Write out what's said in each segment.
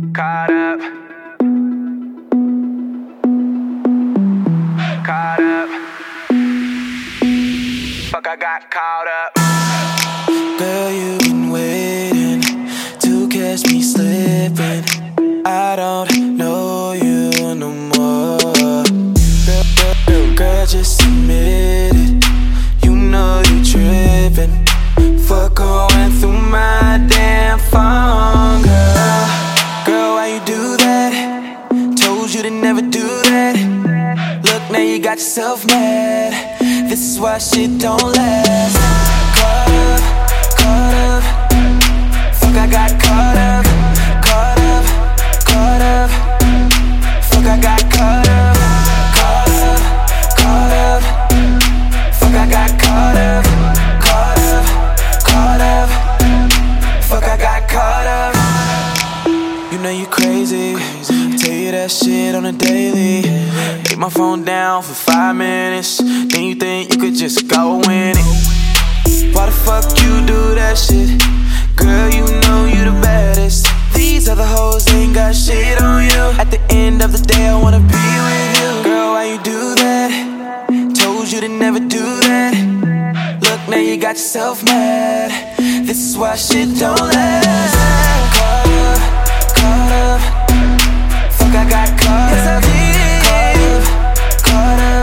Caught up. Caught up. Fuck, I got caught up. Girl, you've been waiting to catch me slipping. I don't know you no more. Girl, just admit it. You know you tripping. Fuck going through my damn phone, girl. Girl, why you do that? Told you to never do that. Look, now you got yourself mad. This is why shit don't last. Caught up, caught up. Fuck, I got caught up, caught up, caught up. Fuck, I got caught up, caught up, caught up. Fuck, I got caught up, caught up, caught up. Fuck, I got caught up. You know you crazy. Tell you that shit on a daily. Take my phone down for 5 minutes. Then you think you could just go win it. Why the fuck you do that shit? Girl, you know you the baddest. These other hoes ain't got shit on you. At the end of the day, I wanna be with you. Girl, why you do that? Told you to never do that. Look, now you got yourself mad. This is why shit don't last. Caught up, caught up. Fuck, I got caught up, caught up, caught up.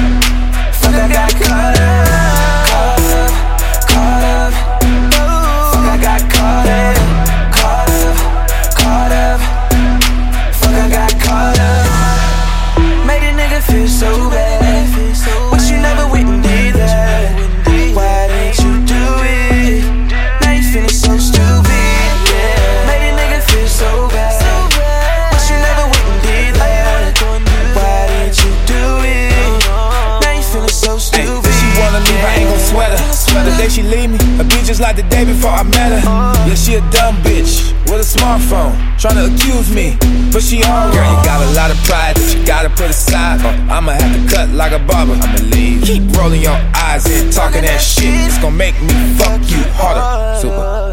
Fuck, I got caught up, caught up, caught up. Fuck, I got caught up, caught up, caught up. Fuck, I got caught up. Made a nigga feel so bad, but you never went and did that. Why didn't you do it? Now you feeling so stupid, yeah. Made a nigga feel so bad, but you never went and did that. Why didn't you do it? Now you feeling so stupid. She wanna leave, I ain't gon' sweat her. The day she leave me, a bitch just like the day before I met her. Yeah, she a dumb bitch with a smartphone, tryna accuse me, but she all wrong. Girl, you got a lot of pride that you gotta put aside. I'ma have to cut like a barber. I'ma leave. Keep rolling your eyes and talking that shit. It's gon' make me fuck you harder. Super.